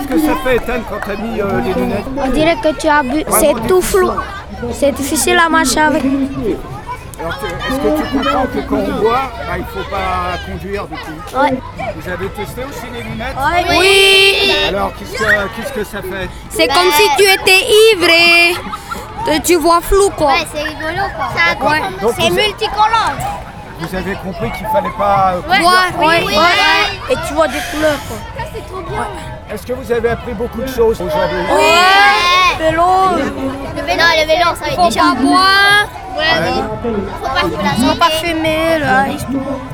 que ça fait, Ethan, quand tu as mis les lunettes? On dirait que tu as bu. C'est tout flou. C'est difficile à marcher avec. Alors, est-ce que tu comprends que quand on boit, il ne faut pas conduire du coup? Ouais. Vous avez testé aussi les lunettes? Oui. Alors, qu'est-ce que ça fait? C'est comme si tu étais ivre et tu vois flou quoi. Ouais, c'est rigolo quoi. Ouais. Donc, C'est multicolore. vous avez compris qu'il ne fallait pas Ouais. Et tu vois des couleurs quoi. C'est trop bien. Est-ce que vous avez appris beaucoup de choses aujourd'hui? Vélo. Le vélo, ça va être Faut déjà. pas boire. Ouais. Faut pas fumer la Faut pas fumer là.